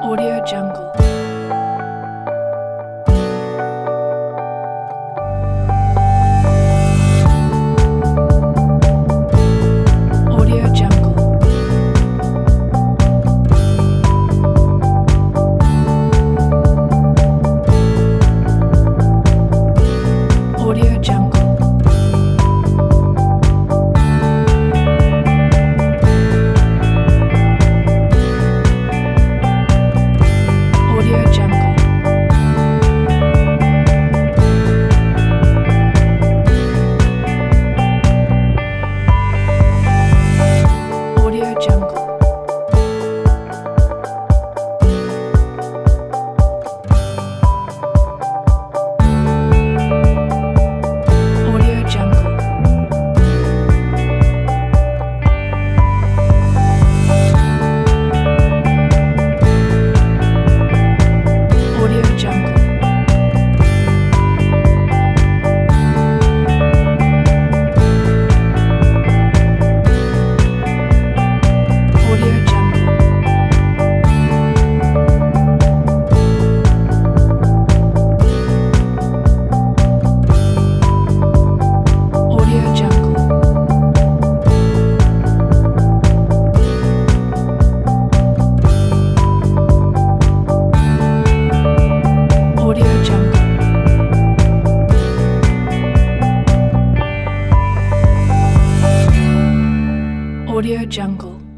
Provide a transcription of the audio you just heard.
Audio Jungle. Audio Jungle. Audio Jungle. Audio Jungle. Audio Jungle. Audio Jungle. Audio Jungle. Audio Jungle. Audio Jungle. Audio Jungle. Audio Jungle.